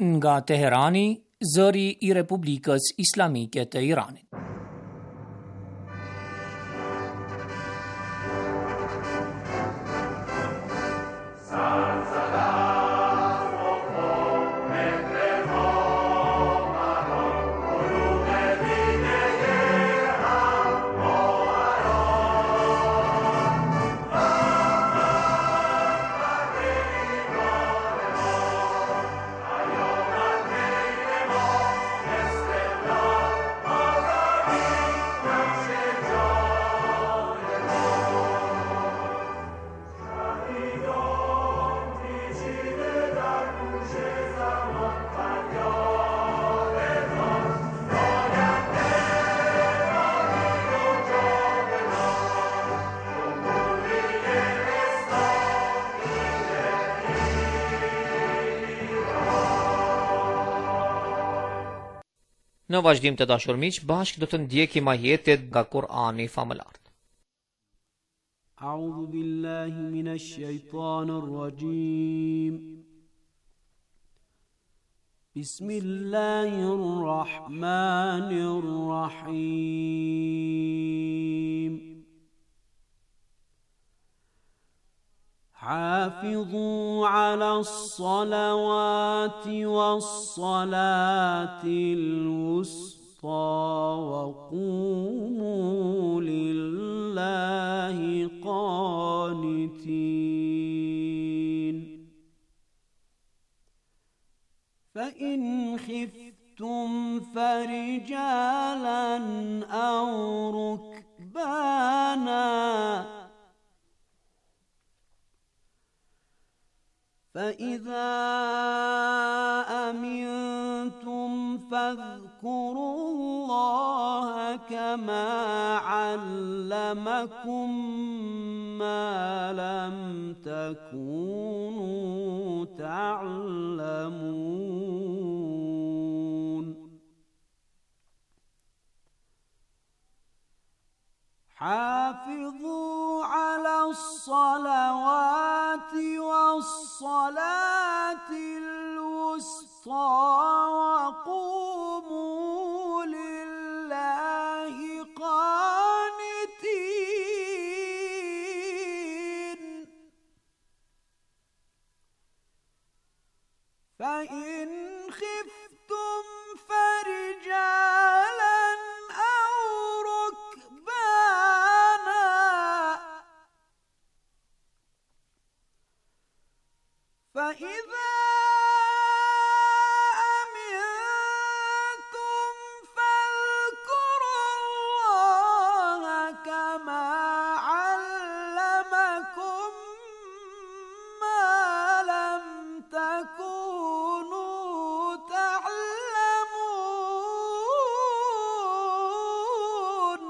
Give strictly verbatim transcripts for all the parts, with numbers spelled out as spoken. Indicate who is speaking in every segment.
Speaker 1: Nga Teherani, zëri I Republikës Islamike të Iranit.
Speaker 2: Në vazhdim të dashur miq, bashkë do të ndjekim ajetet nga Kur'ani famëlar.
Speaker 3: A'udhu billahi minash shaitanir rajim. Bismillahir rahmanir rahim. حافظوا على الصلوات والصلاة الوسطى وقوموا لله قانتين فإن خفتم فرجالا أو ركبانا فإذا أمنتم فاذكروا الله كما علمكم ما لم تكونوا تعلمون حافظوا على الصلوات والصلاة الوسطى وقوموا لله قانتين فإن خفتم فرجالا أو ركبانا فإذا أمنتم فاذكروا الله كما علمكم ما لم تكونوا تعلمون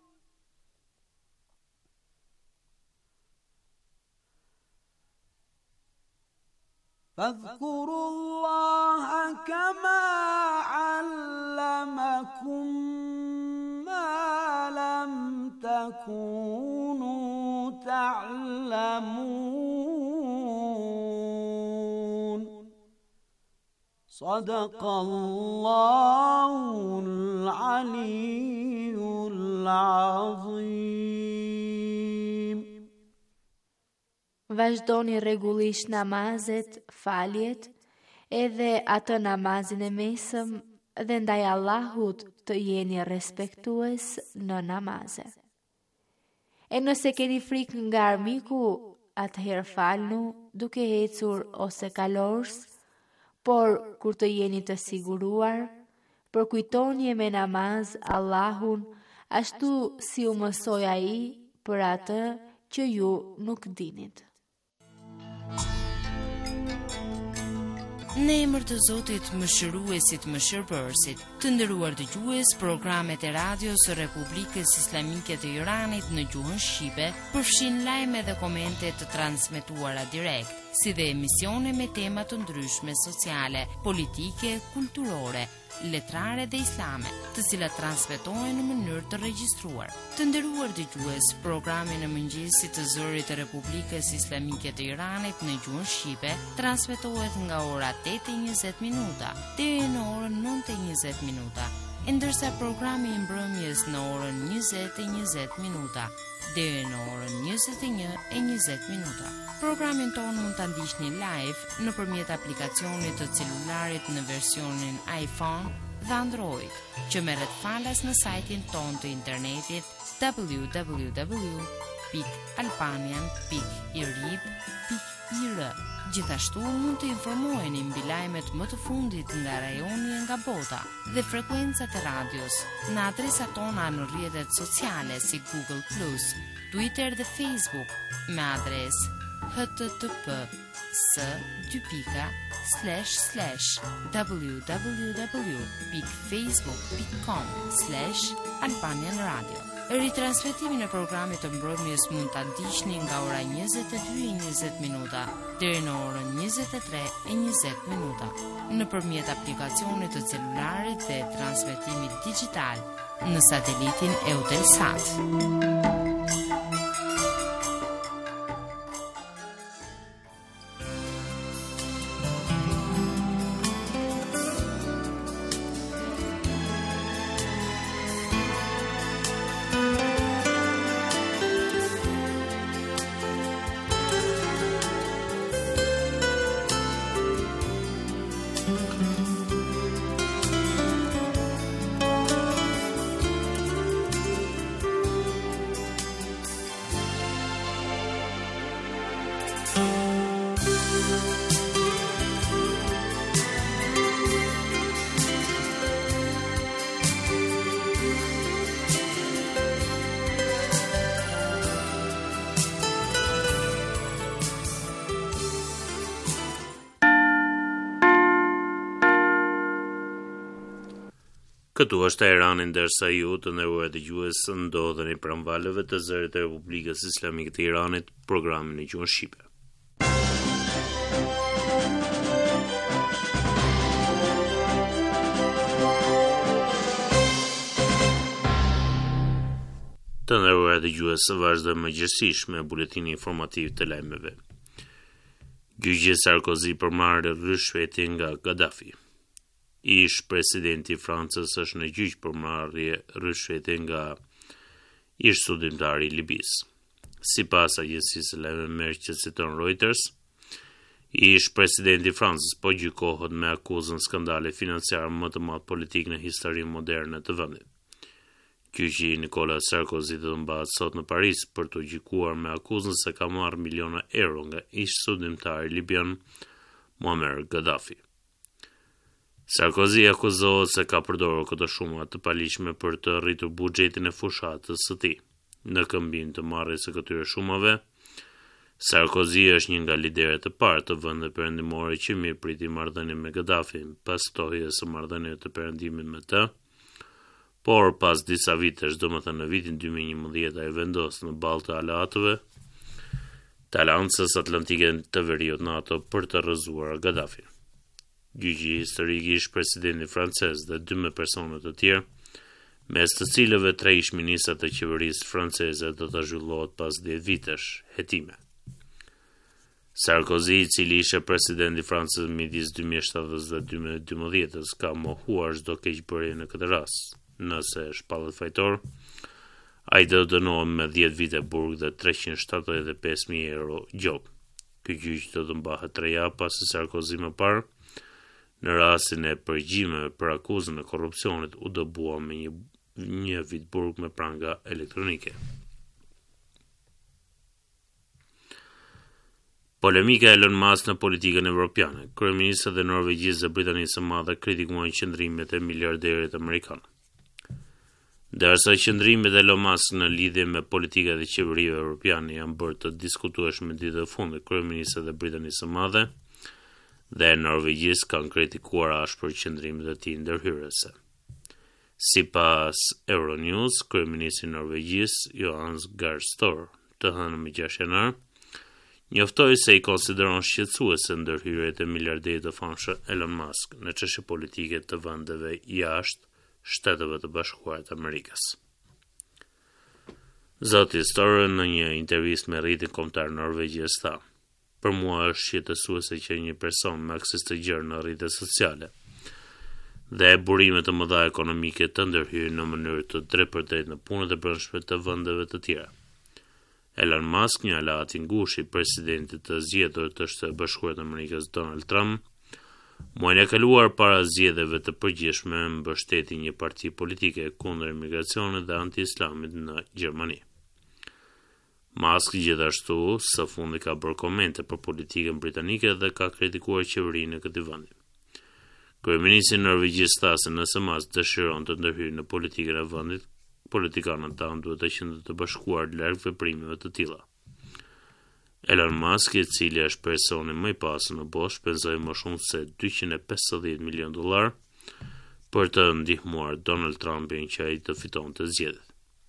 Speaker 3: فاذكروا الله كما علمكم ما لم تكونوا تعلمون صدق الله العلي العظيم.
Speaker 4: Vazhdoni rregullisht namazet, faljet, edhe atë namazin e mesëm dhe ndaj Allahut të jeni respektues në namaze. E nëse keni frikë nga armiku, atëherë falnu duke ecur ose kalors, por kur të jeni të siguruar, përkujtoni me namaz Allahun ashtu si u mësoi ai për atë që ju nuk dinit.
Speaker 5: Në emër të Zotit, Mëshiruesit, Mëshirbërësit, Të nderuar dëgjues, programet e radios së Republikës Islamike të Iranit në gjuhën shqipe përfshin lajme dhe komente të transmetuara direkt, si dhe emisione me tema të ndryshme sociale, politike, kulturore, letrare dhe islame, të cilat transmetohen në mënyrë të regjistruar. Të nderuar dëgjues, programi në mëngjesit të zërit të Republikës Islamike të Iranit në gjuhën shqipe transmetohet nga ora tetë e njëzet minuta deri në orën nëntë e njëzet minuta, ndërsa programi i mbrëmjes në orën njëzet e njëzet minuta deri në orën njëzet e një e njëzet minuta. Programin tonë mund të ndiqni live nëpërmjet aplikacionit të celularit në versionin iPhone dhe Android, që merret falas në sajtin tonë të internetit w w w pikë albanian pikë irib pikë i r. Gjithashtu mund të informoheni mbi lajmet më të fundit nga rajoni e nga bota dhe frekuencat e radios në adresat tona në rrjetet sociale si Google plus, Twitter dhe Facebook me adresë http s dy pika slash slash www pikë facebook pikë com slash albanian radio. Ritransmetimin e programit të mbrëmjes mund ta ndiqni nga ora njëzet e dy e njëzet minuta deri në orën njëzet e tre e njëzet minuta nëpërmjet aplikacionit të celularit dhe transmetimit digjital në satelitin Eutelsat.
Speaker 6: Këtu është Irani, ndërsa ju të nderuar dëgjues ndodheni pranë valëve të zërit të Republikës Islamike të Iranit, programin në gjuhën shqipe. Të nderuar dëgjues, vazhdojmë mëngjesisht me buletinin informativ të lajmeve. Gjyqi Sarkozy përmarrë rishvetin nga Gaddafi. Ish presidenti i Francës është në gjyq për marrje rishvete nga ish studimtari i Libisë. Sipas agjencisë lajmëre që citon Reuters, ish presidenti i Francës po gjykohet me akuzën skandale financiare më të madh politik në historinë moderne të vendit. Gjyqi Nicolas Sarkozy do të mbahet sot në Paris për të gjykuar me akuzën se ka marrë miliona euro nga ish studimtari libian Muammar Gaddafi. Sarkozy akuzohet se ka përdorur këto shuma të paligjshme për të rritur buxhetin e fushatës së tij. Në këmbim të marrjes së këtyre shumave, Sarkozy është një nga liderët e parë të vendeve perëndimore që mirëpriti marrëdhënie me Gaddafin pas tohjes së marrëdhënieve të perëndimit me të, por pas disa vitesh, domethënë në vitin dy mijë e njëmbëdhjetë, ai vendos në ballë të aleatëve të Aleancës Atlantike të Veriut NATO për të rrëzuar Gaddafin. Gjyqi historik ish presidenti francez dhe dymbëdhjetë persona të tjerë, mes të cilëve tre ish ministra të qeverisë franceze, do të zhvillohet pas dhjetë vitesh hetime. Sarkozy, i cili ishte presidenti i Francës midis dy mijë e shtatës dhe dy mijë e dymbëdhjetës, ka mohuar çdo keqbërje në këtë rast. Nëse shpallet fajtor, ai do dënohet me dhjetë vite burg dhe treqind shtatëdhjetë e pesë mijë euro gjop. Ky gjyq do të mbahet tre javë pasi Sarkozy më parë, në rastin e përgjimeve për akuzën e korrupsionit, u dëbua me një, një vit burg me pranga elektronike. Polemika e Elon Musk në politikën evropiane. Kryeministët e Norvegjisë dhe Britanisë së Madhe kritikuan qëndrimet e miliarderit amerikan. Ndërsa qëndrimet e Elon Musk në lidhje me politikat e qeverive evropiane janë bërë të diskutueshme ditët e fundit, kryeministët e Britanisë së Madhe dhe Norvegjisë kanë kritikuar ashpër qëndrimet e tij ndërhyrëse. Sipas Euronews, kryeministri i Norvegjisë Johannes Gahr Støre, të hënën me gjashtë janar, njoftoi se i konsideron shqetësuese ndërhyrjet e miliarderit të famshëm Elon Musk në çështje politike të vendeve jashtë Shteteve të Bashkuara të Amerikës. Zoti Støre në një intervistë me rrjetin kombëtar norvegjez tha: "Për mua është shqetësuese që një person me akses të gjerë në rrjetet sociale dhe burime të mëdha ekonomike të ndërhyjë në mënyrë të drejtpërdrejtë në punët e brendshme të vendeve të tjera." Elon Musk, një aleat i ngushtë i presidentit të zgjedhur të Shtetit Bashkuar të Amerikës Donald Trump, muajin e kaluar para zgjedhjeve të përgjithshme mbështeti një parti politike kundër imigracionit dhe anti-islamit në Gjermani. Musk gjithashtu së fundi ka bërë komente për politikën britanike dhe ka kritikuar qeverinë e këtij vendi. Kryeministri norvegjez tha se nëse Musk dëshiron të ndërhyjë në politikën e vendit, politikanët tanë duhet të qenë të bashkuar larg veprimeve të tilla. Elon Musk, i cili është personi më i pasur në botë, shpenzoi më shumë se dyqind e pesëdhjetë milion dollar për të ndihmuar Donald Trumpin që ai të fitonte zgjedhjet.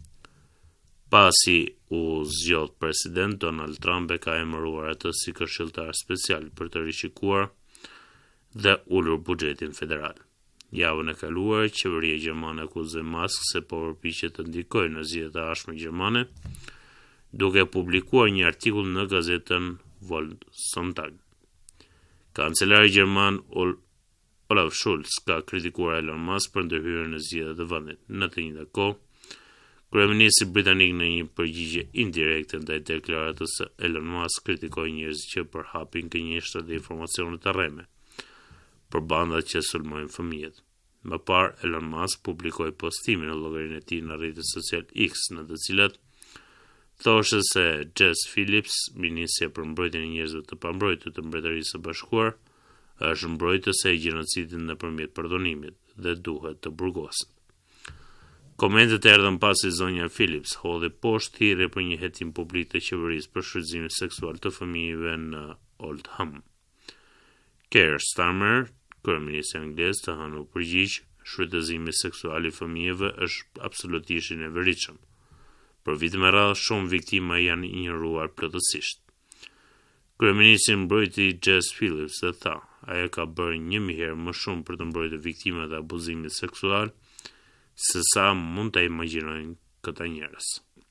Speaker 6: Pasi u zgjodh president, Donald Trump e ka emëruar atë si këshilltar special për të rishikuar dhe ulur buxhetin federal. Javën e kaluar, qeveria gjermane akuzoi Musk se po përpiqet të ndikojë në zgjedhjet e ardhshme gjermane, duke publikuar një artikull në gazetën Volksonntag. Kancelari gjerman Olaf Scholz ka kritikuar Elon Musk për ndërhyrjen në zgjedhjet e vendit. Në të njëjtën kohë, kryeministri britanik në një përgjigje indirekte ndaj deklaratës së Elon Musk kritikoi njerëzit që përhapin gënjeshtra dhe informacione të rreme për bandat që sulmojnë fëmijët. Më parë, Elon Musk publikoi postimin në llogarinë e tij në rrjetin social X, në të cilat thoshte se Jess Phillips, ministrja për mbrojtjen e njerëzve të pambrojtur të Mbretërisë së Bashkuar, është mbrojtëse e gjenocidit nëpërmjet përdonimit dhe duhet të burgoset. Komentet erdhën pasi zonja Phillips hodhi poshtë thirrje për një hetim publik të qeverisë për shfrytëzimin seksual të fëmijëve në Oldham. Keir Starmer, kryeministri anglez, të hënë u përgjigj: "Shfrytëzimi seksual i fëmijëve është absolutisht i neveritshëm. Për vite me radhë, shumë viktima janë injoruar plotësisht." Kryeministri mbrojti Jess Phillips dhe tha: "Ajo ka bërë një mijë herë më shumë për të mbrojtur viktimat e abuzimit seksual se sa mund të imagjinojnë këta njerëz."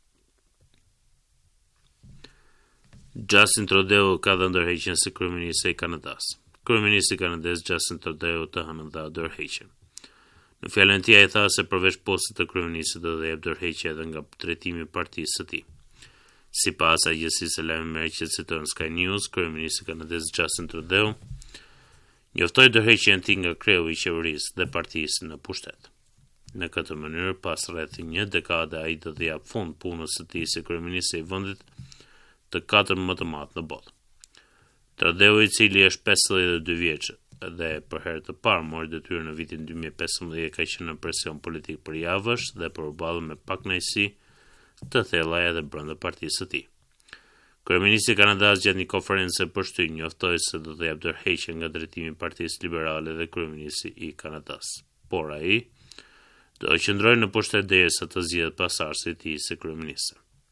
Speaker 6: Justin Trudeau ka dhënë ndërheqjen si kryeministri i Kanadas. Kryeministri kanadez Justin Trudeau të hënën dha ndërheqjen. Në fjalën e tij ai tha se përveç postit të kryeministrit do të jep ndërheqje edhe nga drejtimi i partisë së tij. Sipas agjencisë së lajmeve që citon Sky News, kryeministri kanadez Justin Trudeau njoftoi ndërheqjen e tij nga kreu i qeverisë dhe partisë në pushtet. Në këtë mënyrë, pas rreth një dekade, ai do të jap fund punës së tij si kryeministri i vendit të katërt më të madh në botë. Trudeau, i cili është pesëdhjetë e dy vjeç dhe për herë të parë mori detyrë në vitin dy mijë e pesëmbëdhjetë, ka qenë në presion politik për javësh dhe përballë me pak kënaqësi të thella edhe brenda partisë së tij. Kryeministri i Kanadas gjatë një konferencë përshtyr njoftoi se do të jap ndërheqje nga drejtimi i Partisë Liberale dhe kryeministri i Kanadas. Por ai do të qëndrojë në pushtet derisa të zgjedhet pasardhësi i tij si kryeminist.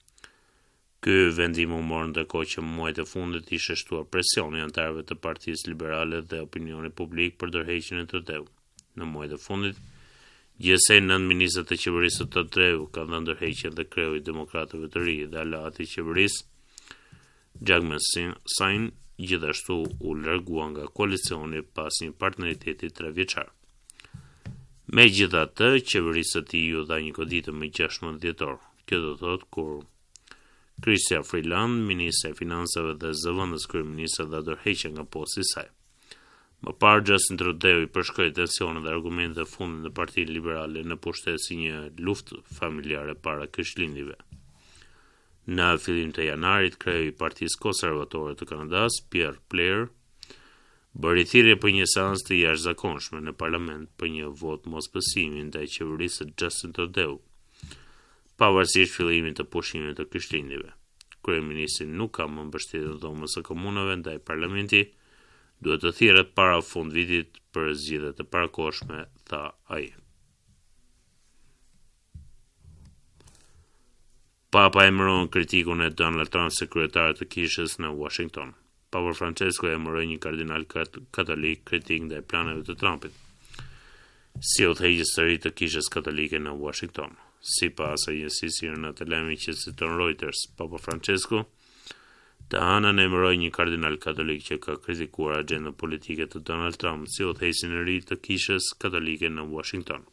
Speaker 6: Ky vendim u mor ndërkohë që muajt e fundit ishte shtuar presioni anëtarëve të Partisë Liberale dhe opinionit publik për ndërheqjen e Trudeau. Në muajt e fundit, gjithsej nëntë ministrat e qeverisë të Trudeau kanë dhënë ndërheqje dhe kreu i demokratëve të ri dhe aleati i qeverisë Jagmeet Singh gjithashtu u largua nga koalicioni pas një partneriteti tre vjeçar. Megjithatë, qeverisë e tij u dha një goditje më gjashtëdhjetë dhjetor. Kjo do thotë kur Chrystia Freeland, ministre e financave dhe zëvendës kryeministri dha ndërheqje nga posti i saj. Më parë, Justin Trudeau i përshkroi tensionet dhe argumentet e fundit në Partinë Liberale në pushtet si një luftë familjare para Krishtlindjeve. Në fillim të janarit, kreu i Partisë Konservatore të Kanadas, Pierre Blair, bëri thirrje për një seancë të jashtëzakonshme në parlament për një vot mosbesimi ndaj qeverisë së Justin Trudeau, pavarësisht fillimit të pushimit të Krishtlindjeve. Kryeministri nuk ka më mbështetjen e Dhomës së Komunave ndaj parlamenti, duhet të thirret para fund vitit për zgjedhjet e parakohshme, tha ai. Papa emëron kritikun e Donald Trump sekretar të kishës në Washington. Papa Francesco emëroi një kardinal kat- katolik kritik ndaj planeve të Trumpit, si udhëheqës së ri të kishës katolike në Washington. Sipas agjensisë në të lajmi që citon Reuters, Papa Francesco të anën emëroi një kardinal katolik që ka kritikuar agjendën politike të Donald Trump si udhëheqësin e ri të kishës katolike në Washington.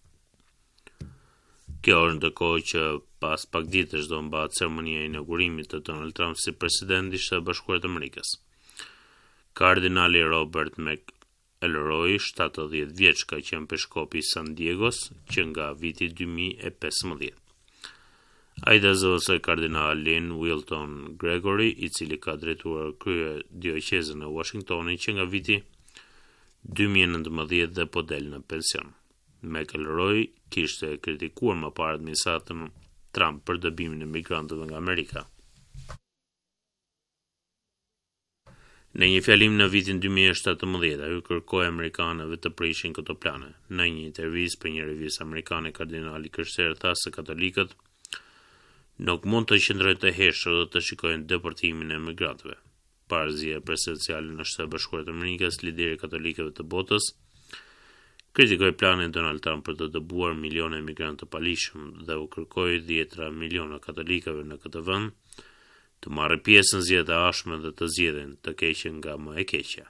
Speaker 6: Kjo është ndërkohë që pas pak ditësh do mbahet ceremonia e inaugurimit të Donald Trump si president i Shtetit Bashkuar të Amerikës. Kardinali Robert McElroy, shtatëdhjetë vjeç, ka qenë peshkopi i San Diegos që nga viti dy mijë e pesëmbëdhjetë. Ai dazose kardinalin Wilton Gregory, i cili ka drejtuar krye dioqezën e Washingtonit që nga viti dy mijë e nëntëmbëdhjetë dhe po del në pension. McElroy kishte kritikuar më parë administratën Trump për dëbimin e migrantëve nga Amerika. Në një fjalim në vitin dy mijë e shtatëmbëdhjetë, ai kërkoi amerikanëve të prishin këto plane. Në një intervistë për një revistë amerikane, kardinali krishterë tha se katolikët nuk mund të qëndrojnë të heshtur dhe të shikojnë deportimin e migrantëve. Para zgjedhjeve presidenciale në Shtetet Bashkuara të Amerikës, lideri i katolikëve të botës kritikoi planin Donald Trump për të dëbuar milione emigrantë të palishëm dhe u kërkoi dhjetra miliona katolikëve në këtë vend të marrë pjesë në zgjedhjet e ardhshme dhe të zgjedhin të keqen nga më e keqja.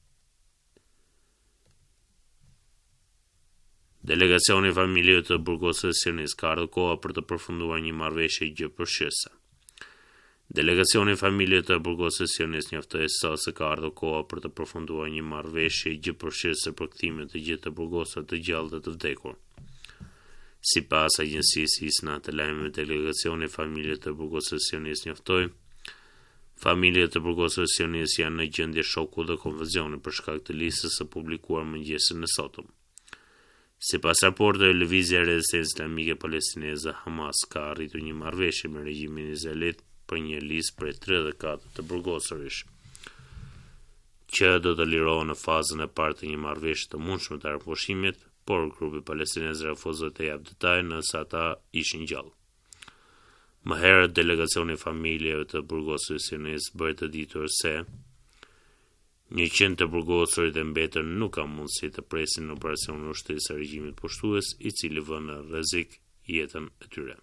Speaker 6: Delegacioni i familjeve të burgosës sionist ka ardhur koha për të përfunduar një marrëveshje gjëpërfshirëse. Delegacioni i familjeve të burgosës sionist njoftoi sot se ka ardhur koha për të përfunduar një marrëveshje gjëpërfshirëse për kthimin të gjithë të burgosave të gjallë dhe të vdekur. Sipas agjensisë ISNA të lajmeve, delegacioni i familjeve të burgosës sionist njoftoi familjet të burgosave sionist janë në gjendje shoku dhe konfuzioni për shkak të listës së publikuar mëngjesin e sotëm. Sipas raporteve, lëvizja e rezistencës islamike palestineze Hamas ka arritur një marrëveshje me regjimin izraelit për një listë prej tridhjetë e katër të burgosurish, që do të lirohen në fazën e parë të një marrëveshje të mundshme të arpushimit, por grupi palestinez refuzoi të japë detaj nëse ata ishin gjallë. Më herët, delegacioni i familjeve të burgosurit sionist bëri të ditur se njëqind të burgosurit e mbetër nuk ka mundësi të presin në operacionin ushtrisë së regjimit pushtues, i cili vën në rrezik jetën e tyre.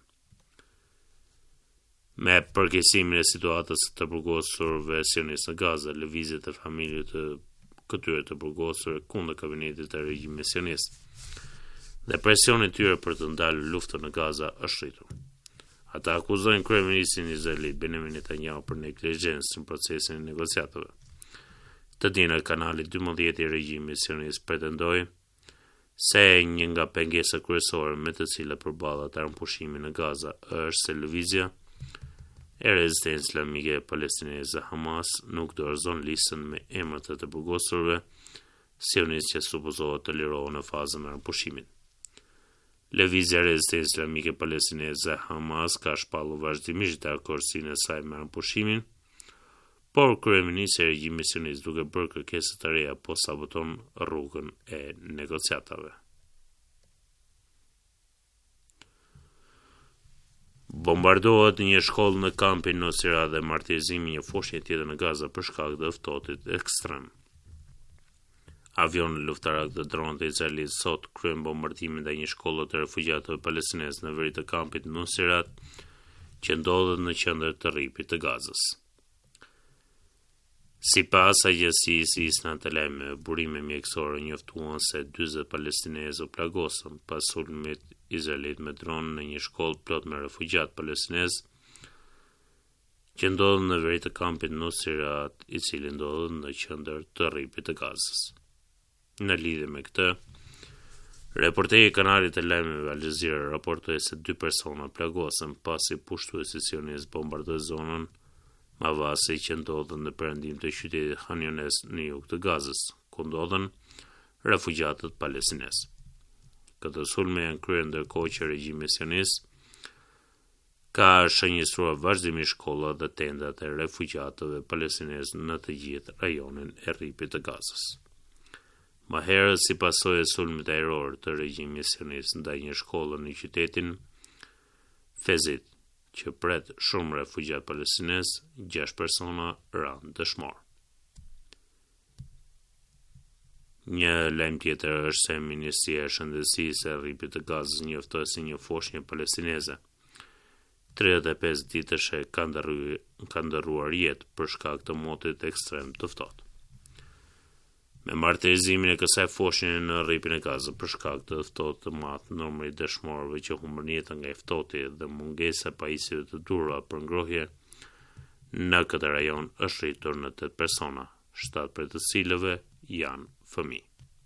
Speaker 6: Me përkeqësimin e situatës të burgosurve sionistë në Gaza, lëvizjet e familjeve të këtyre të burgosur kundër kabinetit të regjimit sionist dhe presioni i tyre për të ndalur luftën në Gaza është rritur. Ata akuzojnë kryeministrin izraelit Benjamin Netanyahu për neglizhencë në procesin e negociatave. Të dinë kanali dymbëdhjetë i regjimit sionist pretendoi se një nga pengesat kryesore me të cilat përballet armëpushimi në Gaza është se lëvizja e rezistencës islamike palestineze Hamas nuk dorëzon listën me emrat e të burgosurve sionist që supozohet të lirohen në fazën e armëpushimit. Lëvizja e rezistencës islamike palestineze Hamas ka shpallur vazhdimisht dakordsinë e saj me armëpushimin, por kryeministri i regjimit sionist duke bërë kërkesa të reja po saboton rrugën e negociatave. Bombardohet një shkollë në kampin Nusira dhe martirizimi një foshnjë tjetër në Gaza për shkak të ftohtit ekstrem. Avionë luftarak dhe dronë të Izraelit sot kryen bombardimin ndaj një shkolle të refugjatëve palestinezë në veri të kampit Nusira, që ndodhet në qendër të rripit të Gazës. Sipas agjensisë ISNA të lajmeve, burime mjekësore njoftuan se dyzet palestinezë u plagosën pas sulmit izraelit me dronë në një shkollë plot me refugjat palestinezë që ndodhet në veri të kampit Nusirat, i cili ndodhet në qendër të rripit të Gazës. Në lidhje me këtë, reporteri i kanalit të lajmeve Al Jazeera raportoi se dy persona plagosën pasi pushtuesi sionist bombardoi zonën Mavasi që ndodhen në perëndim të qytetit Khan Younis në jug të Gazës, ku ndodhen refugjatët palestinezë. Këtë sulme janë kryer ndërkohë që regjimi sionist ka shënjestruar vazhdimisht shkolla dhe tendat e refugjatëve palestinezë në të gjithë rajonin e rripit të Gazës. Më herët, si pasojë e sulmit ajror të regjimit sionist ndaj një shkolle në qytetin Fezit, që pret shumë refugjat palestinez, gjashtë persona ranë dëshmor. Një lajm tjetër është se Ministria e Shëndetësisë e Rripit të Gazës njoftoi se një foshnjë palestineze tridhjetë e pesë ditëshe ka ndërruar jetë për shkak të motit ekstrem të ftohtë. Me martirizimin e kësaj foshnje në Rripin e Gazës për shkak të ftohtë të madh, numri i dëshmorëve që humbën jetën nga ftohti dhe mungesa e pajisjeve të durra për ngrohje në këtë rajon është rritur në tetë persona, shtatë prej të cilëve janë fëmijë.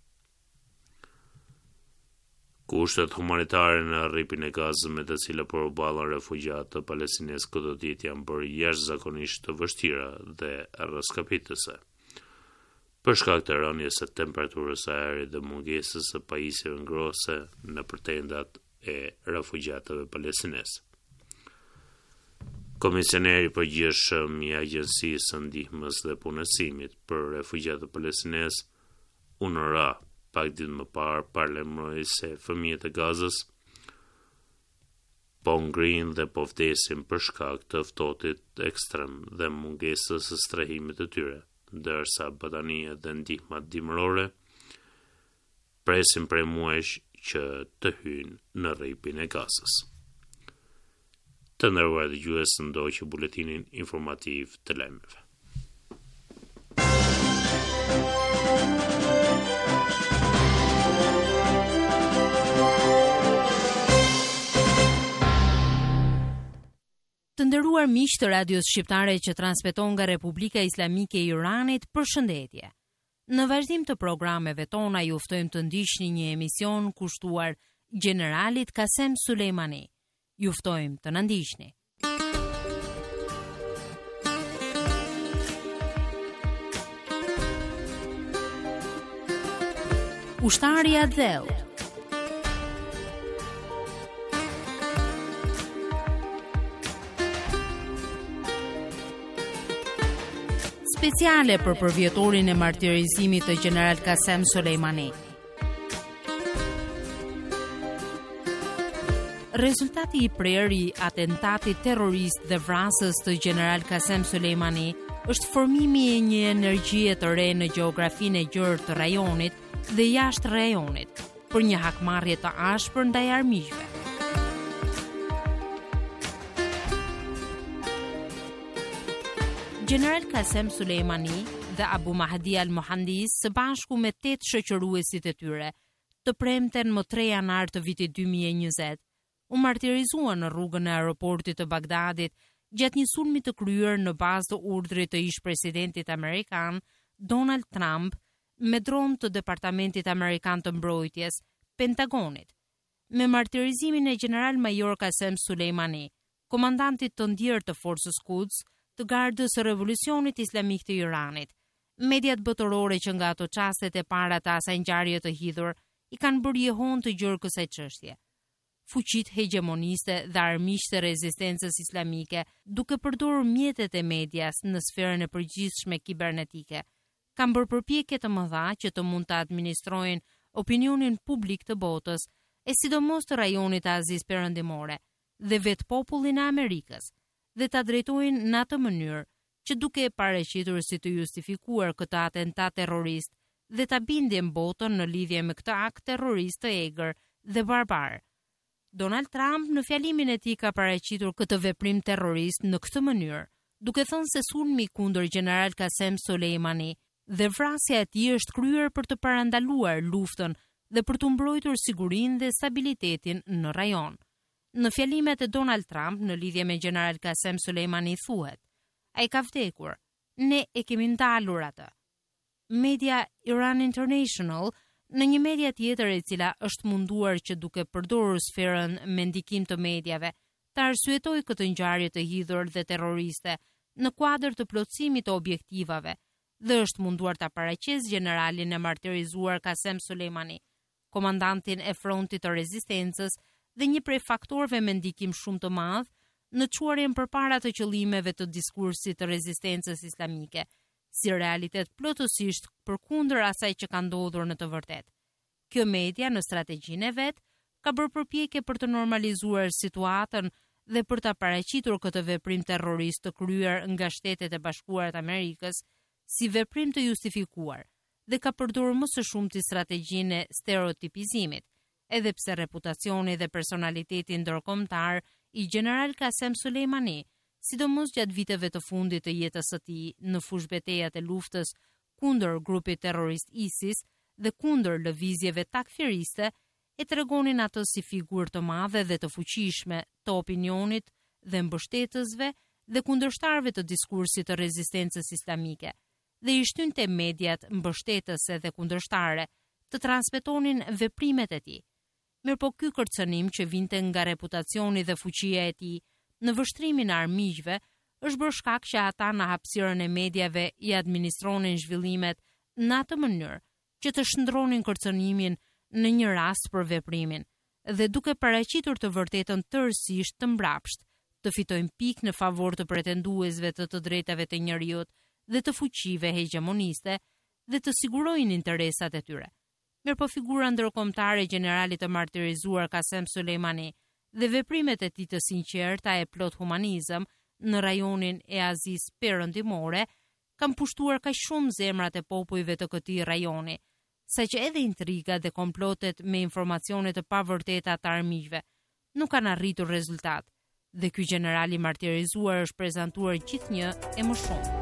Speaker 6: Kushtet humanitare në Rripin e Gazës me të cilat përballen refugjatë të palestinezë këtë ditë janë bërë jashtëzakonisht të vështira dhe rrezikapitëse. Për shkak të rënies së temperaturës së ajrit dhe mungesës së pajisjeve ngrohëse në tendat e refugjatëve palestinezë. Komisioneri i përgjithshëm i Agjencisë së Ndihmës dhe Punësimit për refugjatët palestinezë, U N R W A, pak ditë më parë paralajmëroi se fëmijët e Gazës po ngrihen dhe po vdesin për shkak të ftohtit ekstrem dhe mungesës së strehimit të tyre, ndërsa batania dhe ndihmat dimërore presin prej muajsh që të hyjnë në Rripin e Gazës. Të nderuar dëgjues, ndoqë buletinin informativ të lajmeve.
Speaker 5: Të nderuar miq të radios shqiptare që transmeton nga Republika Islamike e Iranit, përshëndetje. Në vazhdim të programeve tona ju ftojmë të ndiqni një emision kushtuar Generalit Kasem Sulejmani. Ju ftojmë të na ndiqni. Ushtari Adel. Speciale për përvjetorin e martirizimit të General Kasem Sulejmani. Rezultati i prerë i atentatit terrorist dhe vrasës të General Kasem Sulejmani është formimi i një energjie të re në gjeografinë e gjerë të rajonit dhe jashtë rajonit, për një hakmarrje të ashpër ndaj armiqve. General Kasem Sulejmani dhe Abu Mahdi al-Mohandis së bashku me tetë shoqëruesit e tyre, të premten më tre janar të vitit dy mijë e njëzet, u martirizuan në rrugën e aeroportit të Bagdadit gjatë një sulmi të kryer në bazë të urdhrit të ish-presidentit amerikan Donald Trump me dron të Departamentit Amerikan të Mbrojtjes, Pentagonit. Me martirizimin e General Major Kasem Sulejmani, komandantit të ndjerë të Forcës Quds, të Gardës së Revolucionit Islamik të Iranit, mediat botërore që nga ato çastet e para të asaj ngjarje të hidhur i kanë bërë jehon të gjërë kësaj çështje. Fuqit hegemoniste dhe armiqtë e rezistencës islamike, duke përdorur mjetet e medias në sferën e përgjithshme kibernetike, kanë bërë përpjekje të mëdha që të mund të administrojnë opinionin publik të botës, e sidomos të rajonit të Azisë Perëndimore dhe vetë popullin e Amerikës, dhe ta drejtojnë në atë mënyrë që duke e paraqitur si të justifikuar këtë atentat terrorist dhe ta bindjen botën në lidhje me këtë akt terrorist të egër dhe barbar. Donald Trump në fjalimin e tij ka paraqitur këtë veprim terrorist në këtë mënyrë, duke thënë se sulmi kundër General Kasem Sulejmani dhe vrasja e tij është kryer për të parandaluar luftën dhe për të mbrojtur sigurinë dhe stabilitetin në rajon. Në fjalimet e Donald Trump në lidhje me General Kasem Sulejmani thuhet: ai ka vdekur, ne e kemi ndalur atë. Media Iran International, në një media tjetër e cila është munduar që duke përdorur sferën me ndikim të mediave, të arsyetoj këtë ngjarje të hidhur dhe terroriste në kuadër të plotësimit të objektivave dhe është munduar ta paraqesë generalin e martirizuar Kasem Sulejmani, komandantin e frontit të rezistencës dhe një prej faktorëve me ndikim shumë të madh në çuarjen përpara të qëllimeve të diskursit të rezistencës islamike, si realitet plotësisht përkundër asaj që ka ndodhur në të vërtetë. Kjo media në strategjinë e vet ka bërë përpjekje për të normalizuar situatën dhe për ta paraqitur këtë veprim terrorist të kryer nga Shtetet e Bashkuara të Amerikës si veprim të justifikuar dhe ka përdorur më së shumti strategjinë e stereotipizimit, edhe pse reputacioni dhe personaliteti ndërkombëtar i General Qasem Soleimani, sidomos gjatë viteve të fundit të jetës së tij në fushbetejat e luftës kundër grupit terrorist ISIS dhe kundër lëvizjeve takfiriste, e tregonin atë si figurë të madhe dhe të fuqishme të opinionit dhe mbështetësve dhe kundërshtarëve të diskursit të rezistencës islamike, dhe i shtynte mediat mbështetëse dhe kundërshtare të transmetonin veprimet e tij. Mirë po ky kërcënim që vinte nga reputacioni dhe fuqia e tij në vështrimin e armiqve është bërë shkak që ata në hapësirën e mediave i administronin zhvillimet në atë mënyrë që të shndronin kërcënimin në një rast për veprimin dhe duke paraqitur të vërtetën tërësisht të mbrapsht, të fitojnë pikë në favor të pretenduesve të të drejtave të njerëzit dhe të fuqive hegemoniste dhe të sigurojnë interesat e tyre. Mirë po figura ndërkombëtare e generalit të martirizuar Qasem Soleimani dhe veprimet e tij të sinqerta e plot humanizëm në rajonin e Azisë Perëndimore kanë pushtuar kaq shumë zemrat e popujve të këtij rajoni, saqë edhe intriga dhe komplotet me informacione të pavërteta të armiqve nuk kanë arritur rezultat, dhe ky general i martirizuar është prezantuar gjithnjë e më shumë.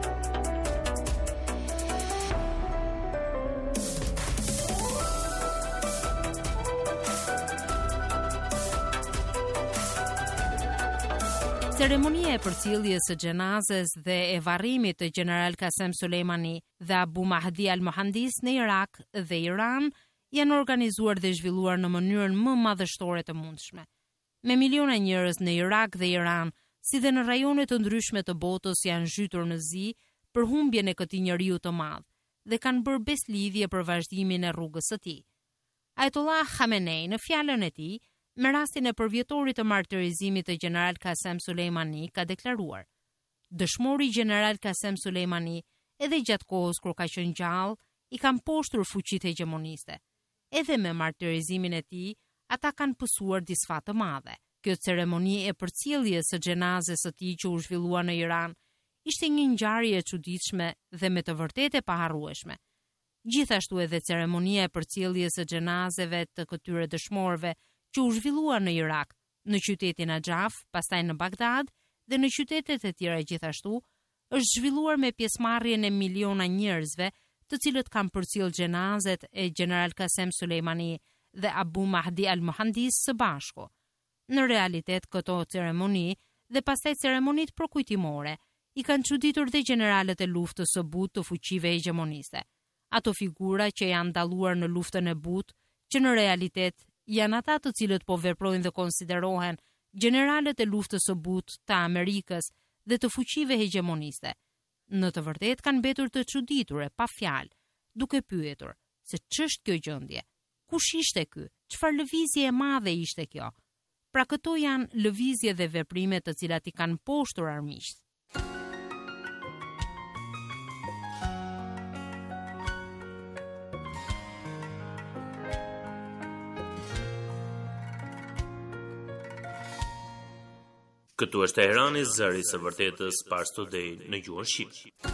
Speaker 5: Ceremonia e përcjelljes së xhenazes dhe e varrimit të General Qasem Soleimani dhe Abu Mahdi al-Mohandis në Irak dhe Iran janë organizuar dhe zhvilluar në mënyrën më madhështore të mundshme. Me miliona njerëz në Irak dhe Iran, si dhe në rajone të ndryshme të botës, janë zhytur në zi për humbjen e këtij njeriu të madh dhe kanë bërë beslidhje për vazhdimin e rrugës së tij. Ayatollah Khamenei në fjalën e tij me rastin e përvjetorit të martirizimit të General Qasem Soleimani ka deklaruar: dëshmori General Qasem Soleimani edhe gjatë kohës kur ka qenë gjallë i kanë poshtur fuqitë hegemoniste. Edhe me martirizimin e tij, ata kanë pësuar disfat të madhe. Kjo ceremoni e përcjelljes së xhenazes së tij që u zhvillua në Iran ishte një ngjarje e çuditshme dhe me të vërtetë e paharrueshme. Gjithashtu edhe ceremonia e përcjelljes së xhenazeve të këtyre dëshmorëve që u zhvillua në Irak, në qytetin Najaf, pastaj në Bagdad dhe në qytetet e tjera gjithashtu, është zhvilluar me pjesëmarrjen e miliona njerëzve, të cilët kanë përcjell xhenazet e General Qasem Soleimani dhe Abu Mahdi al-Mohandis së bashku. Në realitet, këto ceremoni dhe pastaj ceremonitë përkujtimore i kanë çuditur dhe generalët e luftës së butë të fuqive hegemoniste. Ato figura që janë dalluar në luftën e butë, që në realitet janë ata të cilët po veprojnë dhe konsiderohen generalët e luftës së butë të Amerikës dhe të fuqive hegemoniste. Në të vërtetë kanë mbetur të çuditur e pa fjalë, duke pyetur se ç'është kjo gjendje? Kush ishte ky? Çfarë lëvizje e madhe ishte kjo? Pra këto janë lëvizje dhe veprime të cilat i kanë poshtur armiqt.
Speaker 6: Këtu është Teherani, zëri i vërtetës, Pars Today në gjuhën shqipe.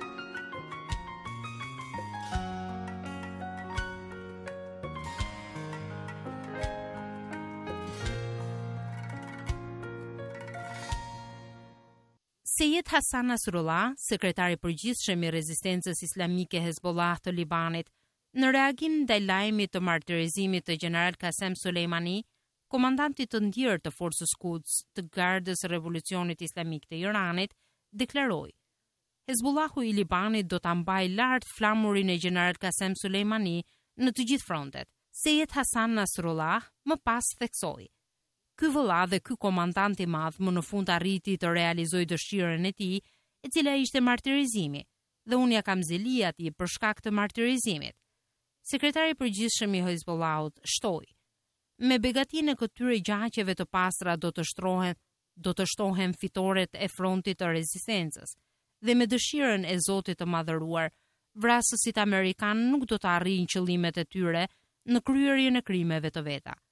Speaker 5: Sejed Hasan Nasrullah, sekretari përgjithshëm i rezistencës islamike Hezbollah të Libanit, në reagim ndaj lajmit të martirizimit të General Qasem Soleimani, komandanti të ndjerë të forcës Quds të Gardës Revolucionit Islamik të Iranit, deklaroi: Hezbollahu i Libanit do ta mbajë lart flamurin e General Qasem Soleimani në të gjithë frontet. Sejed Hasan Nasrullah më pas theksoi: Ky vëlla dhe ky komandant i madh më në fund arriti të realizojë dëshirën e tij, e cila ishte martirizimi, dhe unë ja kam zeli atij për shkak të martirizimit. Sekretari i përgjithshëm i Hezbollahut shtoi: Me begatinë e këtyre gjaqeve të pastra do të shtrohen, do të shtohen fitoret e frontit të rezistencës, dhe me dëshirën e Zotit të madhëruar, vrasësit amerikan nuk do të arrijnë qëllimet e tyre në kryerjen e krimeve të veta.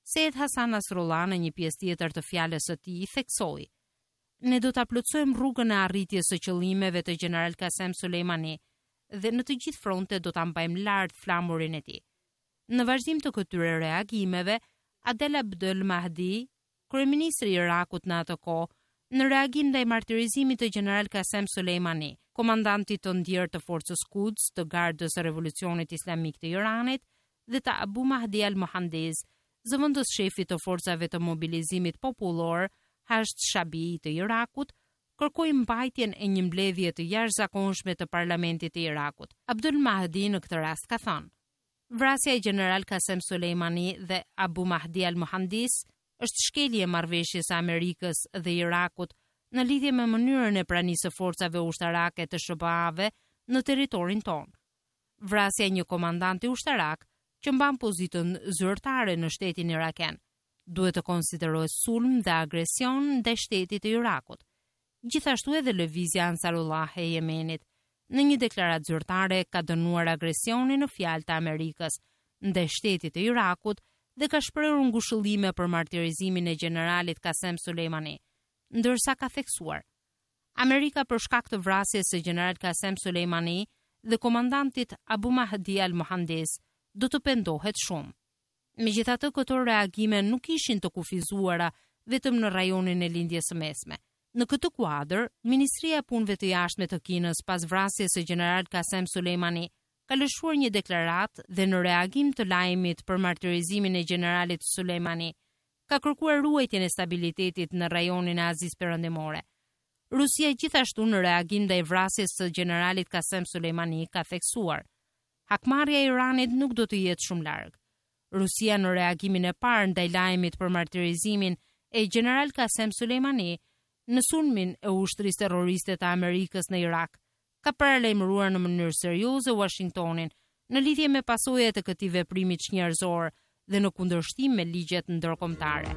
Speaker 5: Sejed Hasan Nasrullah në një pjesë tjetër të fjalës së tij theksoi: "Ne do ta plotësojmë rrugën e arritjes së qëllimeve të General Qasem Soleimani dhe në të gjithë frontet do ta mbajmë lart flamurin e tij." Në vazhdim të këtyre reagimeve, Adel Abdel Mahdi, kryeministri i Irakut në atë kohë, në reagim ndaj martirizimit të General Qasem Soleimani, komandantit të ndjer të forcës Quds të Gardës së Revolucionit Islamik të Iranit, dhe të Abu Mahdi al-Mohandes, zëvendës shefit të forcave të mobilizimit popullor Hashd Shabi të Irakut, kërkoi mbajtjen e një mbledhje të jashtëzakonshme të parlamentit të Irakut. Abdul Mahdi në këtë rast ka thënë: "Vrasja e General Qasem Soleimani dhe Abu Mahdi al-Mohandes është shkelje e marrëveshjes së Amerikës dhe Irakut në lidhje me mënyrën e pranisë së forcave ushtarake të S B A-ve në territorin tonë. Vrasja e një komandanti ushtarak që mban pozitën zyrtare në shtetin iraken duhet të konsiderohet sulm dhe agresion ndaj shtetit të Irakut." Gjithashtu edhe lëvizja Ansarullah e Yemenit në një deklaratë zyrtare ka dënuar agresionin në fjalë të Amerikës ndaj shtetit të Irakut dhe ka shprehur ngushëllime për martirizimin e generalit Qasem Soleimani, ndërsa ka theksuar: "Amerika për shkak të vrasjes së general Qasem Soleimani dhe komandantit Abu Mahdi al-Mohandes do të pendohet shumë." Megjithatë, këto reagime nuk ishin të kufizuara vetëm në rajonin e lindjes së mesme. Në këtë kuadër, Ministria e Punëve të Jashtme të Kinës pas vrasjes së general Qasem Soleimani ka lëshuar një deklaratë dhe në reagim të lajmit për martirizimin e generalit Soleimani ka kërkuar ruajtjen e stabilitetit në rajonin e Azisë Perëndimore. Rusia gjithashtu në reagim ndaj vrasjes së generalit Qasem Soleimani ka theksuar: "Hakmarrja e Iranit nuk do të jetë shumë larg." Rusia në reagimin e parë ndaj lajmit për martirizimin e general Qasem Soleimani në sulmin e ushtrisë terroriste të Amerikës në Irak, ka paralajmëruar në mënyrë serioze Washingtonin në lidhje me pasojat e këtij veprimi çnjerëzor dhe në kundërshtim me ligjet ndërkombëtare.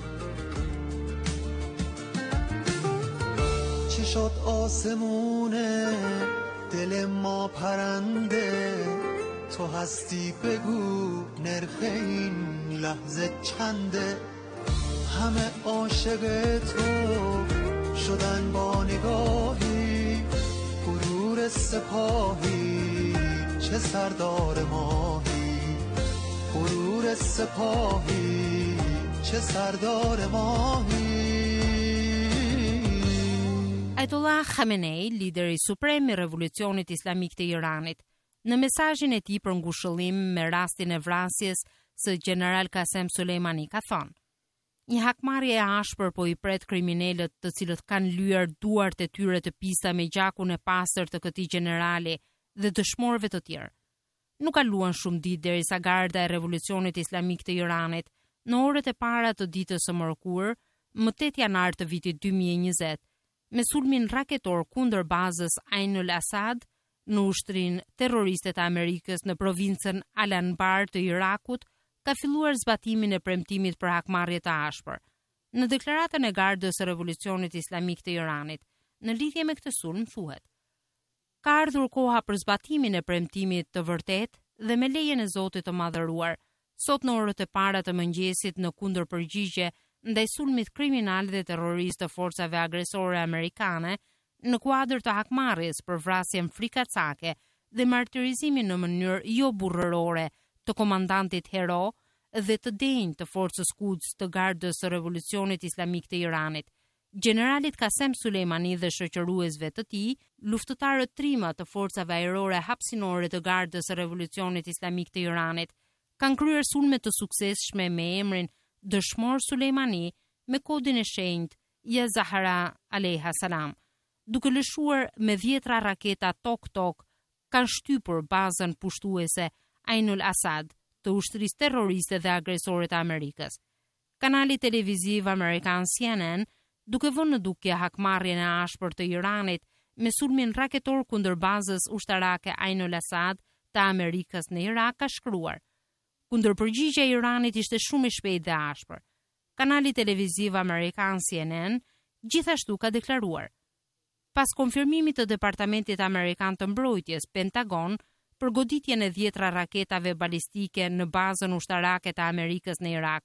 Speaker 7: چی شد آسمونه دل ما پرنده تو هستی بگو نرخ این لحظه چنده همه عاشق تو شدن با نگاهی غرور سپاهی چه سردار ماهی غرور سپاهی چه سردار ماهی.
Speaker 5: Ayatollah Khamenei, lideri suprem i revolucionit islamik të Iranit, në mesazhin e tij për ngushëllim me rastin e vrasjes së general Qasem Soleimani ka thënë: "Një hakmarrje e ashpër po i pret kriminalët të cilët kanë lyer duart e tyre të pista me gjakun e pastër të këtij generali dhe dëshmorëve të tjerë. Nuk kaluan shumë ditë derisa garda e revolucionit islamik të Iranit në orët e para të ditës së mërkurë, më tetë janar të vitit dy mijë e njëzet, me sulmin raketor kundër bazës Ainul Asad në ushtrinë terroriste të Amerikës në provincën Al-Anbar të Irakut, ka filluar zbatimin e premtimit për hakmarrje të ashpër. Në deklaratën e Gardës së Revolucionit Islamik të Iranit, në lidhje me këtë sulm thuhet: "Ka ardhur koha për zbatimin e premtimit të vërtet dhe me lejen e Zotit të Madhëruar, sot në orët e para të mëngjesit në kundërpërgjigje ndaj sulmit kriminal dhe terrorist të forcave agresore amerikane në kuadër të hakmarrjes për vrasjen frikacake dhe martirizimin në mënyrë jo burrërore të komandantit hero dhe të denjë të forcës Quds të Gardës së Revolucionit Islamik të Iranit, generalit Qasem Soleimani dhe shoqëruesve të tij, luftëtarët trima të forcave ajrore hapësinore të Gardës së Revolucionit Islamik të Iranit, kanë kryer sulme të suksesshme me emrin Dëshmor Soleimani me kodin e shenjtë Ja Zahra alayha salam, duke lëshuar me dhjetra raketa tok-tok, kanë shtypur bazën pushtuese Ainul Asad të ushtrisë terroriste dhe agresore të Amerikës. Kanali televiziv amerikan C N N, duke vënë në dukje hakmarrjen e ashpër të Iranit me sulmin raketor kundër bazës ushtarake Ainul Asad të Amerikës në Irak, ka shkruar: "Kundërpërgjigja e Iranit ishte shumë e shpejtë dhe ashpër." Kanali televiziv amerikan C N N gjithashtu ka deklaruar: "Pas konfirmimit të Departamentit Amerikan të Mbrojtjes, Pentagon, për goditjen e dhjetra raketave balistike në bazën ushtarake të Amerikës në Irak,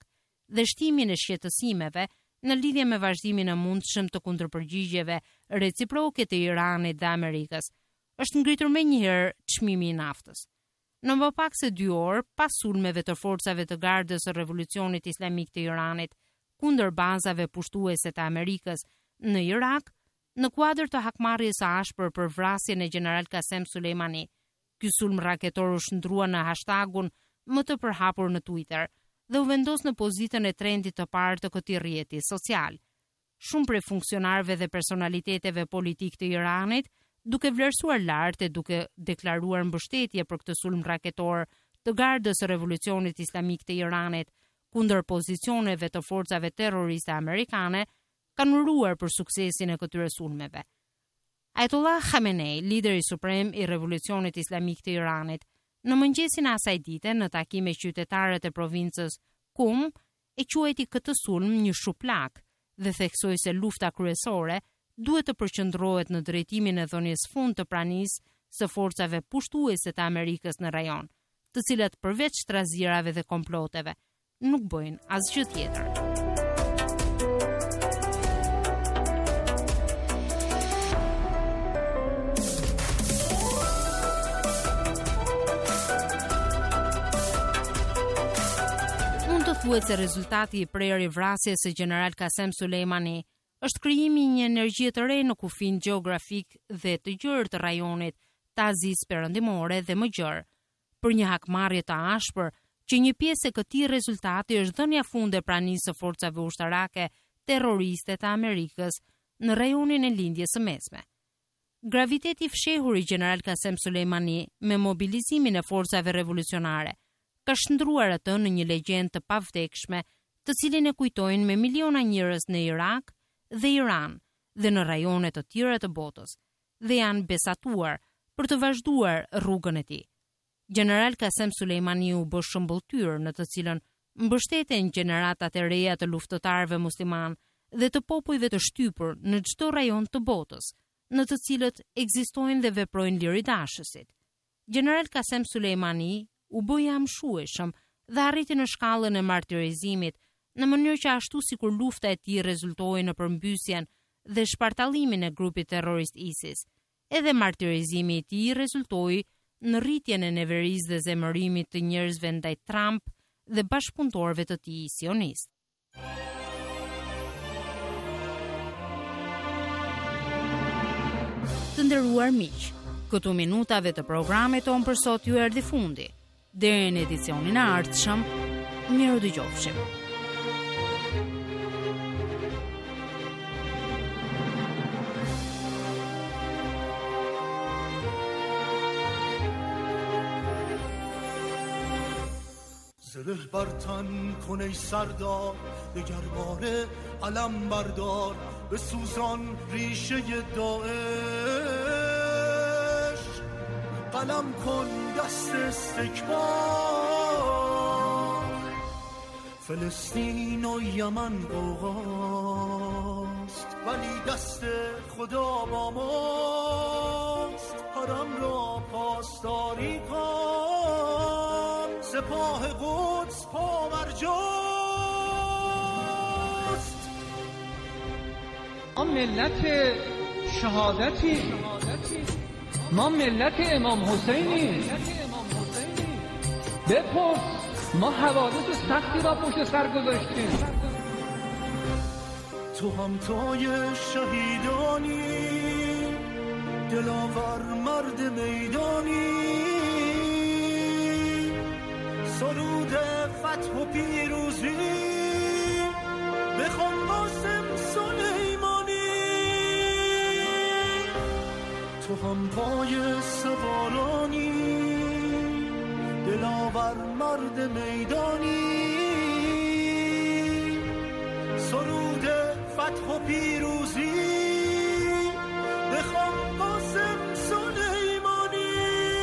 Speaker 5: dhe shtimin e shqetësimeve në lidhje me vazhdimin e mundshëm të kundërpërgjigjeve reciproke të Iranit dhe Amerikës, është ngritur menjëherë çmimi i naftës. Në më pak se dy orë pas sulmeve të forcave të Gardës së Revolucionit Islamik të Iranit kundër bazave pushtuese të Amerikës në Irak, në kuadër të hakmarrjes së ashpër për vrasjen e General Qasem Soleimani, ky sulm raketor u shndrua në hashtagun më të përhapur në Twitter dhe u vendos në pozitën e trendit të parë të këtij rrjeti social. Shumë prej funksionarëve dhe personaliteteve politik të Iranit, duke vlerësuar lart e duke deklaruar mbështetje për këtë sulm raketor të Gardës së Revolucionit Islamik të Iranit kundër pozicioneve të forcave terroriste amerikane, kanë uruar për suksesin e këtyre sulmeve. Ayatollah Khamenei, lideri suprem i Revolucionit Islamik të Iranit, në mëngjesin e asaj dite në takim me qytetarët e provincës Qum, e quajti këtë sulm një shuplak dhe theksoi se lufta kryesore duhet të përqendrohet në drejtimin e dhënies fund të pranisë së forcave pushtuese të Amerikës në rajon, të cilat përveç trazirave dhe komploteve nuk bëjnë asgjë tjetër. Thuhet se rezultati i prerë i vrasjes së General Qasem Soleimani është krijimi i një energjie të re në kufin gjeografik dhe të gjerë të rajonit të Azisë Perëndimore dhe më gjerë, për një hakmarrje të ashpër që një pjesë e këtij rezultati është dhënia funde pranisë së forcave ushtarake terroriste të Amerikës në rajonin e lindjes së mesme. Graviteti i fshehur i General Qasem Soleimani me mobilizimin e forcave revolucionare ka shndruar atë në një legjendë të pavdekshme, të cilin e kujtojnë me miliona njerëz në Irak dhe Iran dhe në rajone të tjera të botës, dhe janë besatuar për të vazhduar rrugën e tij. General Qasem Soleimani u bë shëmbulltyr në të cilën mbështeten gjeneratat e reja të luftëtarëve musliman dhe të popujve të shtypur në çdo rajon të botës, në të cilët ekzistojnë dhe veprojnë liridashësit. General Qasem Soleimani u bë i amshueshëm dhe arriti në shkallën e martirizimit, në mënyrë që ashtu sikur lufta e tij rezultoi në përmbysjen dhe shpartallimin e grupit terrorist ISIS, edhe martirizimi i tij rezultoi në rritjen e neverisë dhe zemërimit të njerëzve ndaj Trump dhe bashkëpunëtorëve të tij sionist. Të nderuar miq, këtu minutave të programit tonë për sot ju erdhi fundi. Deri në edicionin e ardhshëm, miru dëgjofshim.
Speaker 7: زره بر تن کن ای سردار دگرباره علم بردار بسوزان ریشه داعش قلم کن دست استکبار فلسطین و یمن غوغاست ولی دست خدا با ماست حرم را پاسداری کن سپاه قدس پاورجاست
Speaker 8: ما ملت شهادتی ما ملت امام حسینی بپرس ما حوادث سختی را پشت سر گذاشتیم
Speaker 7: تو همتای شهیدانی دلاور مرد میدانی سرود فتح و پیروزی بخوان قاسم سلیمانی تو هم پای سوارانی دلاور مرد میدانی سرود فتح و پیروزی بخوان قاسم سلیمانی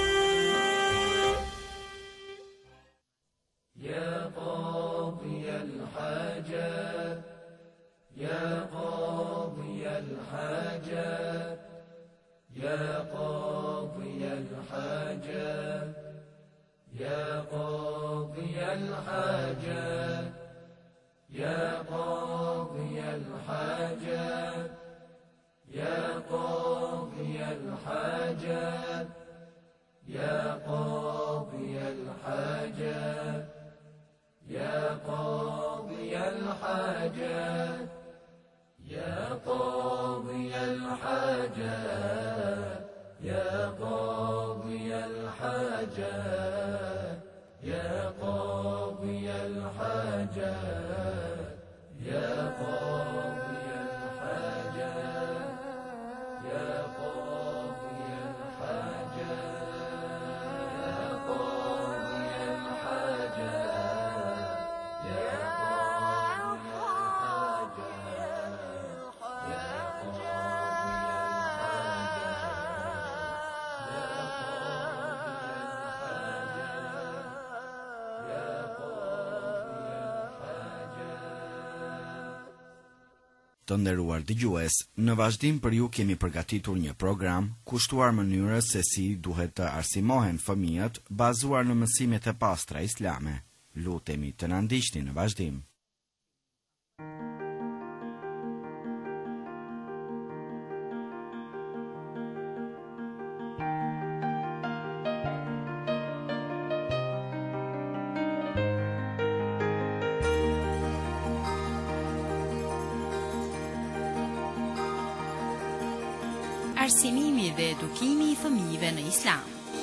Speaker 9: يا قاضي الحاجات يا قاضي الحاجات يا قاضي الحاجات يا قاضي الحاجات يا قاضي الحاجات يا قاضي الحاجات يا قاضي الحاجات يا قاضي الحاجات يا قاضي الحاجات يا قاضي الحاجات يا قاضي الحاجات يا قاضي الحاجات يا قاضي الحاجات يا قاضي الحاجات يا
Speaker 10: Të nderuar dëgjues, në vazhdim për ju kemi përgatitur një program kushtuar mënyrës se si duhet të arsimohen fëmijët bazuar në mësimet e pastra islame. Lutemi të na ndiqni në vazhdim.
Speaker 5: Arsimimi dhe edukimi i fëmijëve në Islam.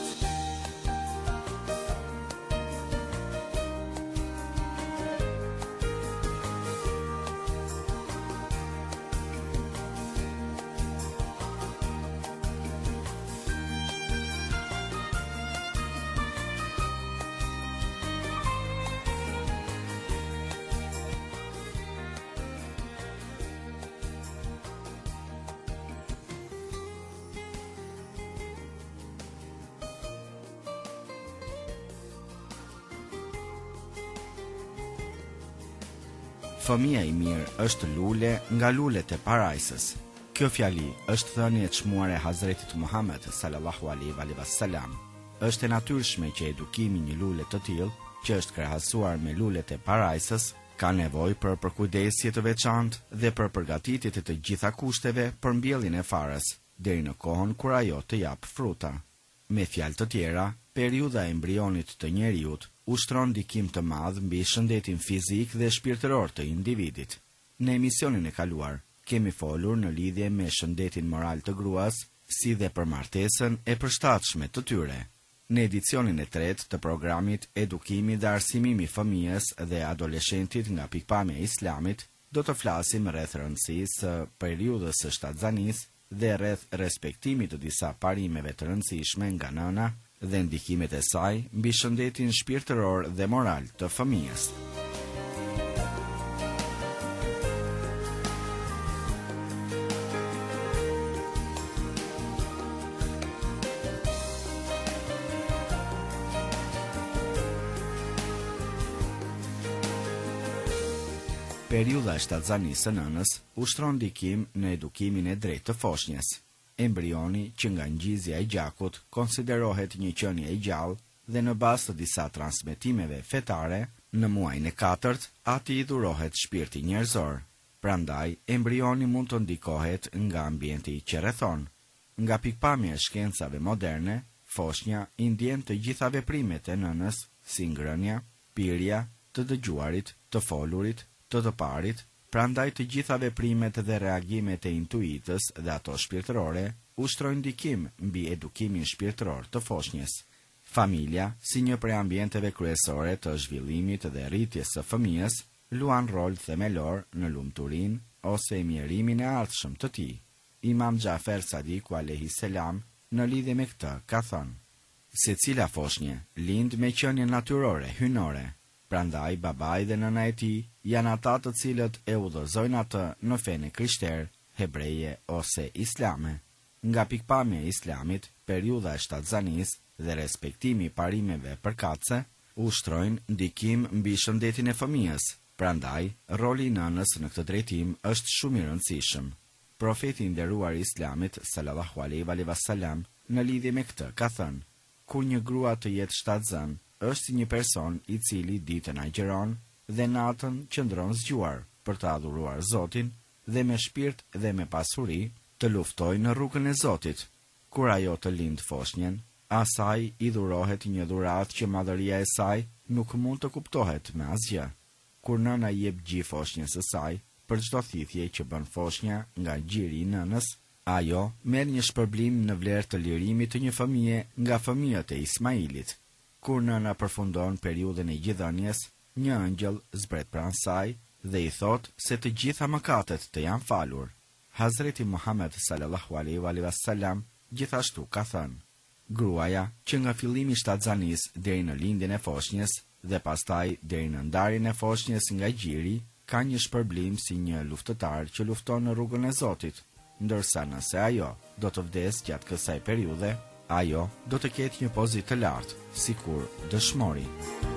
Speaker 10: Fëmia i mirë është lule nga lulet e parajsës. Kjo fjali është thënie e çmuar e Hazretit Muhammed sallallahu alaihi wasallam. Është e natyrshme që edukimi një lule të tillë, që është krahasuar me lulet e parajsës, ka nevojë për përkujdesje të veçantë dhe për përgatitje të të gjitha kushteve për mbjelljen e farës, deri në kohën kur ajo të jap fruta. Me fjalë të tjera, periudha e embrionit të njeriut ushtron ndikim të madh mbi shëndetin fizik dhe shpirtëror të individit. Në emisionin e kaluar, kemi folur në lidhje me shëndetin moral të gruas, si dhe për martesën e përshtatshme të tyre. Në edicionin e tretë të programit Edukimi dhe arsimimi fëmijës dhe adoleshentit nga pikpamja e Islamit, do të flasim rreth rëndësisë së periudhës së shtatzanisë dhe rreth respektimit të disa parimeve të rëndësishme nga nëna dhe ndikimet e saj mbi shëndetin shpirtëror dhe moral të fëmijës. Periudha e shtatzanisë së nënës ushtron ndikim në edukimin e drejtë të foshnjës. Embrioni, që nga ngjizja e gjakut konsiderohet një qenie e gjallë dhe në bazë të disa transmetimeve fetare, në muajin e katërt, ati i dhurohet shpirti njerëzor. Prandaj, embrioni mund të ndikohet nga ambienti që rrethon. Nga pikpamja e shkencave moderne, foshnja i ndjen të gjitha veprimet e nënës, si ngrënia, pirja, të dëgjuarit, të folurit, të të parit, prandaj të gjitha veprimet dhe reagimet e intuitës dhe ato shpirtërore ushtrojnë ndikim mbi edukimin shpirtëror të foshnjës. Familja, si një prej ambienteve kryesore të zhvillimit dhe rritjes së fëmijës, luan rol themelor në lumturinë ose mjerimin e ardhshëm të tij. Imam Xhafer Sadiku alayhi selam në lidhje me këtë ka thënë: secila foshnjë lind me qenie natyrore hynore. Prandaj babai dhe nëna e tij janë ata të cilët e udhëzojnë atë në fenë krishter, hebreje ose islame. Nga pikpamja e Islamit, periudha e shtatzanisë dhe respektimi i parimeve përkatëse ushtrojnë ndikim mbi shëndetin e fëmijës. Prandaj, roli i nënës në këtë drejtim është shumë i rëndësishëm. Profeti i nderuar i Islamit sallallahu alaihi wasallam në lidhje me këtë ka thënë: kur një grua të jetë shtatzën, është si një person i cili ditën agjeron dhe natën qëndron zgjuar për të adhuruar Zotin dhe me shpirt dhe me pasuri të luftoj në rrugën e Zotit. Kur ajo të lind foshnjen, asaj i dhurohet një dhurat që madhëria e saj nuk mund të kuptohet me asgjë. Kur nëna i jep gjë foshnjës së saj për çdo thithje që bën foshnja nga gjiri i nënës, ajo merr një shpërblim në vlerë të lirimit të një fëmije nga fëmijët e Ismailit. Kur nëna përfundon periudhën e gjithëdhënies, një ëngjëll zbret pranë saj dhe i thot se të gjitha mëkatet të janë falur. Hazreti Muhammed sallallahu alaihi wasallam gjithashtu ka thënë: gruaja që nga fillimi i shtatzanis deri në lindjen e foshnjës dhe pastaj deri në ndarjen e foshnjës nga gjiri, ka një shpërblim si një luftëtar që lufton në rrugën e Zotit, ndërsa nëse ajo do të vdes gjatë kësaj periudhe, ajo do të ketë një pozitë të lartë, sikur dëshmori.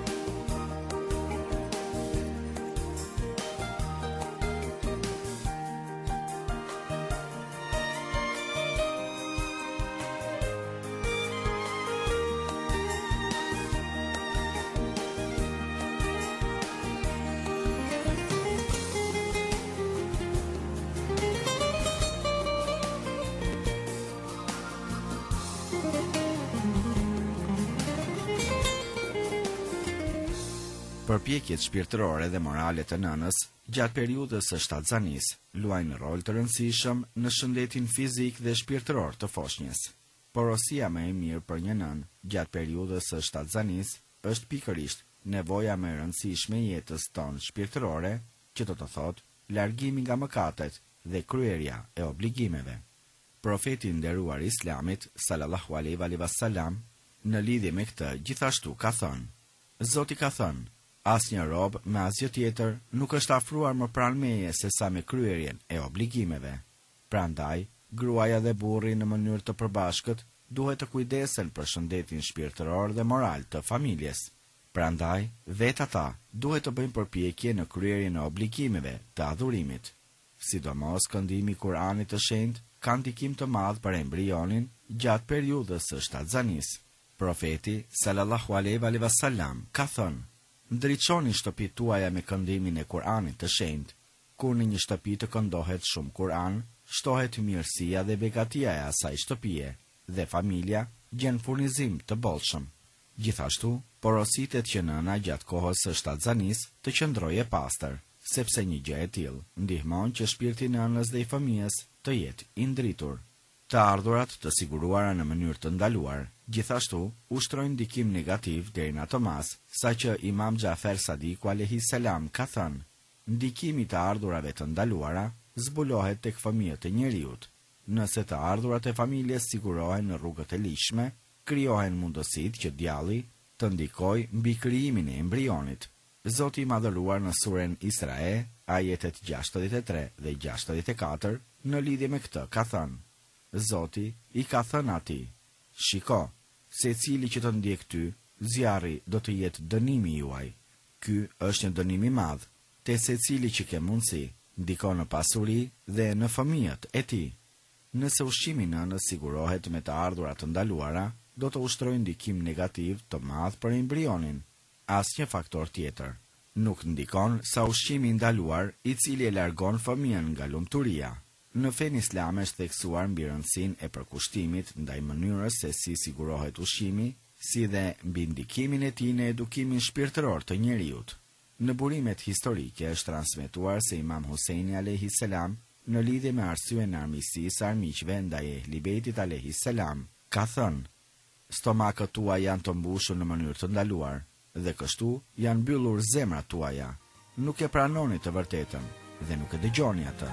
Speaker 10: Përpjekjet shpirtërore dhe morale të nënës gjatë periudhës së shtatzanis luajnë rol të rëndësishëm në shëndetin fizik dhe shpirtëror të foshnjës. Porosia më e mirë për një nën gjatë periudhës së shtatzanis është pikërisht nevoja më e rëndësishme e jetës tonë shpirtërore, që do të thotë largimi nga mëkatet dhe kryerja e obligimeve. Profeti nderuar i Islamit sallallahu alaihi wasallam në lidhje me këtë gjithashtu ka thënë: Zoti ka thënë: asnjë rob me asgjë tjetër nuk është afruar më pranë meje se sa me kryerjen e obligimeve. Prandaj, gruaja dhe burri në mënyrë të përbashkët duhet të kujdesen për shëndetin shpirtëror dhe moral të familjes. Prandaj, vetë ata duhet të bëjnë përpjekje në kryerjen e obligimeve të adhurimit. Sidomos këndimi i Kuranit të Shenjtë ka ndikim të madh për embrionin gjatë periudhës së shtatzanis. Profeti sallallahu alaihi wasallam ka thënë: ndriçoni shtëpitë tuaja me këndimin e Kuranit të Shenjtë. Kur në një shtëpi të këndohet shumë Kur'an, shtohet mirësia dhe begatia e asaj shtëpie dhe familja gjen furnizim të bollshëm. Gjithashtu, porositet që nëna gjatë kohës së shtatzanis të qëndrojë e pastër, sepse një gjë e tillë ndihmon që shpirti i nënës dhe i fëmijës të jetë i ndritur. Të ardhurat të siguruara në mënyrë të ndaluar, gjithashtu ushtrojnë ndikim negativ deri në atë mas, saqë Imam Xhafer Sadiku alayhi salam ka thënë: ndikimi i të ardhurave të ndaluara zbulohet tek fëmijët e njeriut. Nëse të ardhurat e familjes sigurohen në rrugët e ligjshme, krijohen mundësitë që djalli të ndikojë mbi krijimin e embrionit. Zoti i Madhëruar në suren Isra, ajetet gjashtëdhjetë e tre dhe gjashtëdhjetë e katër, në lidhje me këtë ka thënë: Zoti i ka thënë atij: shiko, se cili që të ndjek ty, zjarri do të jetë dënimi juaj. Ky është një dënim i madh, te se cili që ke mundësi, ndikon në pasuri dhe në fëmijët e tij. Nëse ushqimi i nënës sigurohet me të ardhurat të ndaluara, do të ushtrojë ndikim negativ të madh për embrionin. Asnjë faktor tjetër nuk ndikon sa ushqimi i ndaluar, i cili e largon fëmijën nga lumturia. Në fenë islame është theksuar mbi rëndësinë e përkushtimit ndaj mënyrës se si sigurohet ushqimi, si dhe mbi ndikimin e tij në edukimin shpirtëror të njeriut. Në burimet historike është transmetuar se Imam Huseini alayhi salam, në lidhje me arsyen e armiqësisë së armiqve ndaj Ehli Bejtit alayhi salam, ka thënë: stomakët tuaja janë të mbushur në mënyrë të ndaluar, dhe kështu janë mbyllur zemrat tuaja. Nuk e pranoni të vërtetën dhe nuk e dëgjoni atë.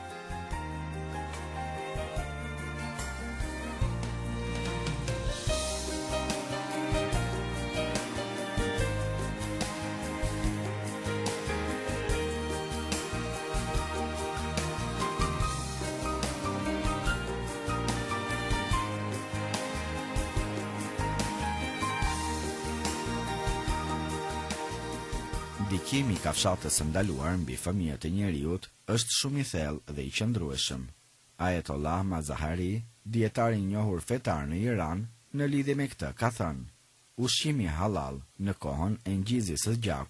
Speaker 10: Ndikimi i kafshatës së ndaluar mbi fëmijët e njeriut është shumë i thellë dhe i qëndrueshëm. Ayatollah Mazahari, dietari i njohur fetar në Iran, në lidhje me këtë ka thënë: ushqimi halal në kohën e ngjizjes së gjakut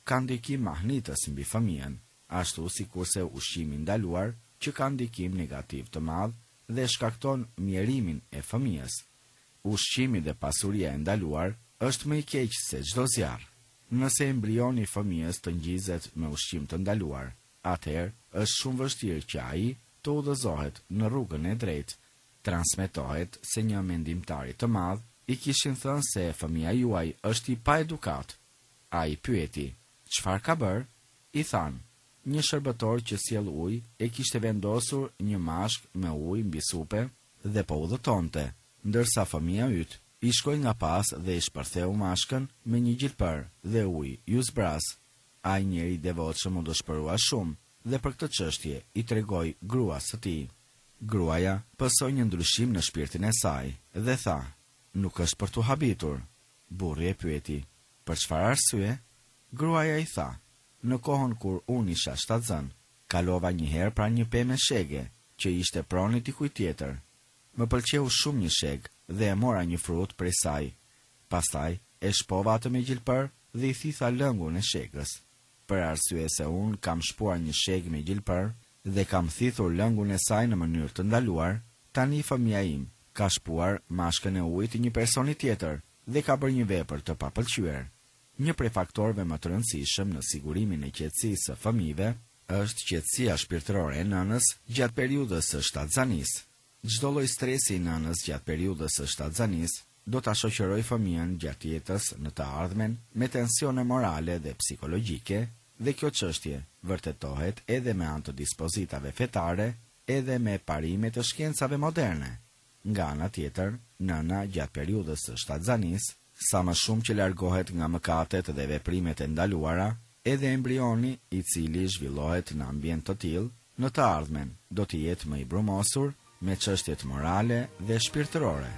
Speaker 10: ka ndikim mahnitës mbi fëmijën, ashtu sikurse ushqimi ndaluar që ka ndikim negativ të madh dhe shkakton mjerimin e fëmijës. Ushqimi dhe pasuria e ndaluar është më i keq se çdo zjarr. Nëse embrioni i fëmijës të ngjizet me ushqim të ndaluar, atëherë është shumë vështirë që ai të udhëzohet në rrugën e drejtë. Transmetohet se një mendimtar i të madh i kishin thënë se fëmia juaj është i paedukat. Ai pyeti: "Çfarë ka bër?" I thanë: "Një shërbëtor që sjell ujë e kishte vendosur një mashk me ujë mbi supe dhe po udhëtonte, ndërsa fëmia yt i shkoi nga pas dhe i shpërtheu mashkën me një gjilpër dhe uji ju zbraz. Ai njeri i devotshëm u dëshpërua shumë dhe për këtë çështje i tregoi gruas së tij. Gruaja pësoi një ndryshim në shpirtin e saj dhe tha: "Nuk është për tu habitur." Burri e pyeti: "Për çfarë arsye?" Gruaja i tha: "Në kohën kur unë isha shtatzën, kalova një herë pra një pemë shege që ishte pronit i kujt tjetër. Më pëlqeu shumë një sheg dhe e mora një frut prej saj. Pastaj e shpova atë me gjilpër dhe i thitha lëngun e shegës. Për arsye se unë kam shpuar një sheg me gjilpër dhe kam thithur lëngun e saj në mënyrë të ndaluar, tani fëmia im ka shpuar mashkën e ujit të një personi tjetër dhe ka bërë një vepër të papëlqyer." Një prej faktorëve më të rëndësishëm në sigurimin e qetësisë së fëmijëve është qetësia shpirtërore e nënës gjatë periudhës së shtatzanisë. Çdo lloj stresi i nënës gjatë periudhës së shtatzanisë do ta shoqërojë fëmijën gjatë jetës në të ardhmen me tensione morale dhe psikologjike, dhe kjo çështje vërtetohet edhe me anë të dispozitave fetare, edhe me parime të shkencave moderne. Nga ana tjetër, nëna gjatë periudhës së shtatzanisë, sa më shumë që largohet nga mëkatet dhe veprimet e ndaluara, edhe embrioni i cili zhvillohet në ambient të tillë, në të ardhmen do të jetë më i brumosur me çështjet morale dhe shpirtërore.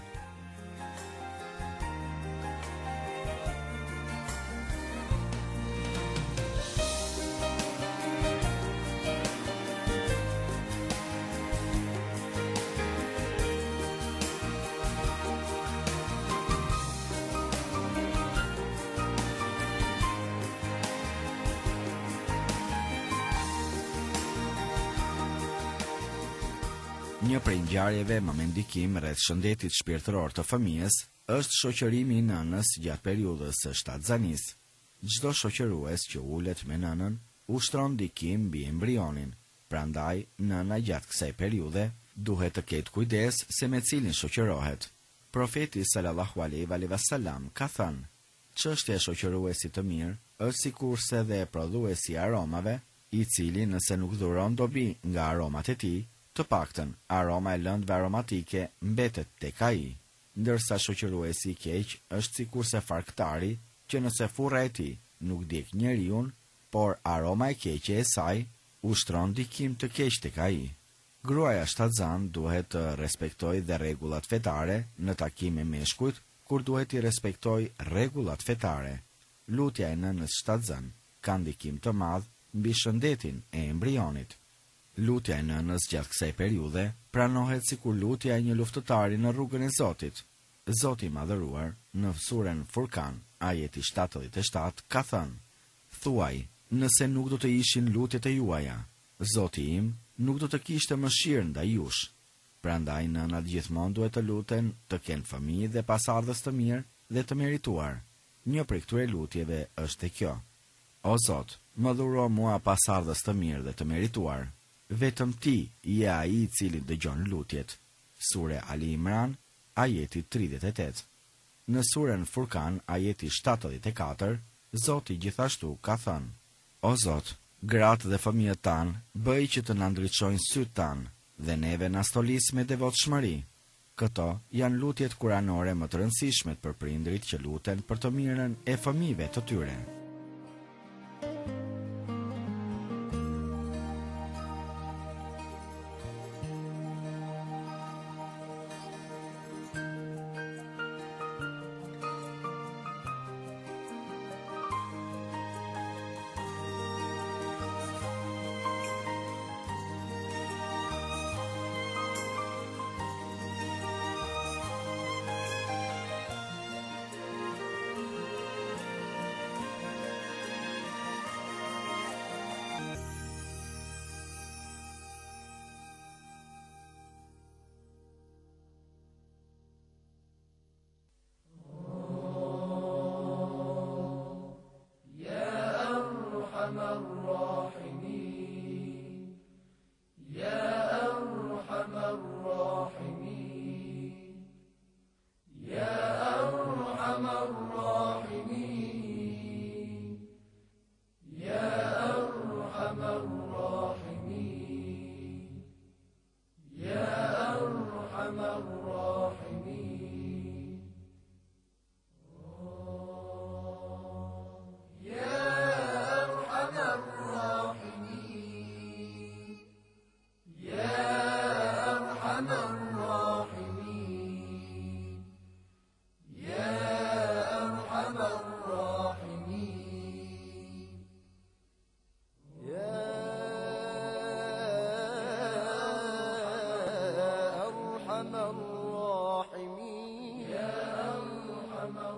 Speaker 10: Një prej ngjarjeve më me ndikim rreth shëndetit shpirtëror të fëmijës është shoqërimi i nënës gjatë periudhës së shtatzanisë. Çdo shoqërues që ulet me nënën ushtron ndikim mbi embrionin. Prandaj, nëna gjatë kësaj periudhe duhet të ketë kujdes se me cilin shoqërohet. Profeti sallallahu alaihi wasallam ka thënë: "Çështja e shoqëruesit të mirë është sikurse dhe prodhuesi i aromave, i cili nëse nuk dhuron dobi nga aromat e tij, të paktën aroma e lëndëve aromatike mbetet tek ai, ndërsa shoqëruesi i keq është sikurse farktari që nëse furra e tij nuk djeg njeriu, por aroma e keqe e saj ushtron ndikim të keq tek ai." Gruaja shtatzan duhet të respektojë dhe rregullat fetare në takime me meshkujt, kur duhet i respektojë rregullat fetare. Lutja e nënës shtatzan ka ndikim të madh mbi shëndetin e embrionit. Lutja e nënës gjatë kësaj periudhe pranohet sikur lutja e një luftëtari në rrugën e Zotit. Zoti i madhëruar në surën Furkan, ajeti shtatëdhjetë e shtatë, ka thënë: "Thuaj, nëse nuk do të ishin lutjet e juaja, Zoti im nuk do të kishte mëshirë ndaj jush." Prandaj nënat gjithmonë duhet të luten të kenë fëmijë dhe pasardhës të mirë dhe të merituar. Një prej këtyre lutjeve është e kjo: "O Zot, më dhuro mua pasardhës të mirë dhe të merituar. Vetëm ti je ai i cili dëgjon lutjet." Sure Ali Imran, ajeti tridhjetë e tetë. Në surën Furkan, ajeti shtatëdhjetë e katër, Zoti gjithashtu ka thënë: "O Zot, gratë dhe fëmijët tanë, bëj që të na ndriçojnë sytë tanë dhe neve na stolis me devotshmëri." Këto janë lutjet kuranore më të rëndësishme për prindrit që luten për të mirën e fëmijëve të tyre.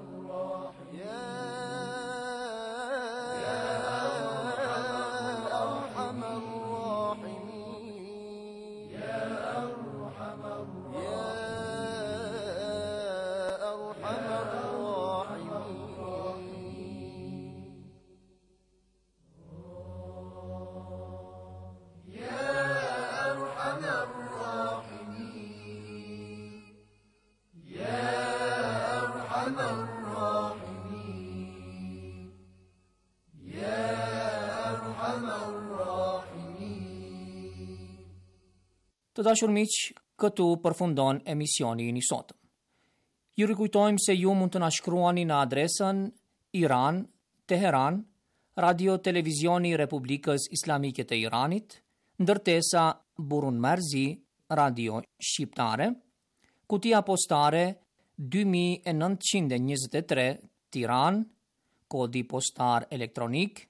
Speaker 1: Të dashur miq, këtu përfundon emisioni i sotëm. Ju rikujtojmë se ju mund të na shkruani në adresën Iran, Teheran, Radio Televizioni i Republikës Islamike të Iranit, ndërtesa Burun Merzi, Radio Shqiptare, kutia postare dy mijë nëntëqind e njëzet e tre, Tiranë, kodi postar elektronik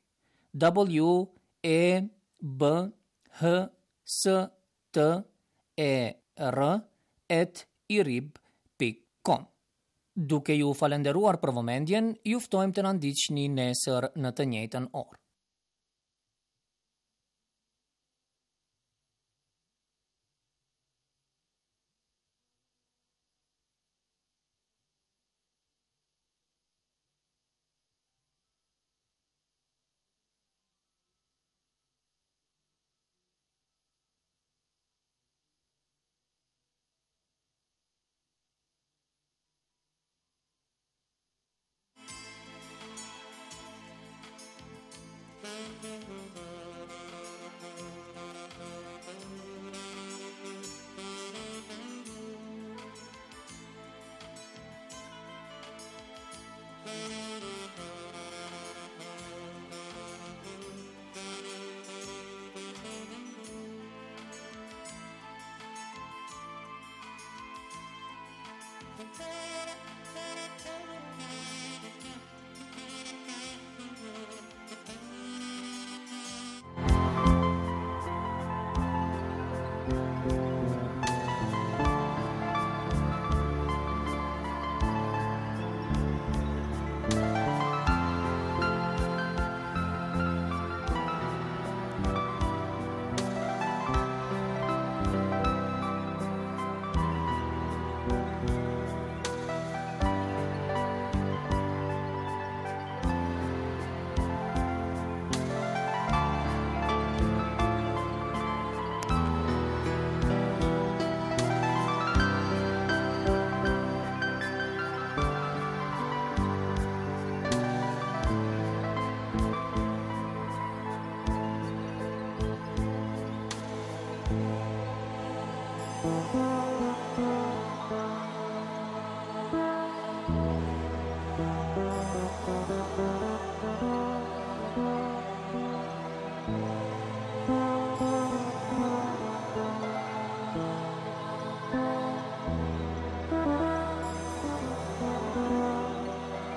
Speaker 1: W E B H S T E R at irib pikë com. Duke ju falenderuar për vëmendjen, ju ftojmë të na ndiqni nesër në të njëjtën orë.
Speaker 11: Hey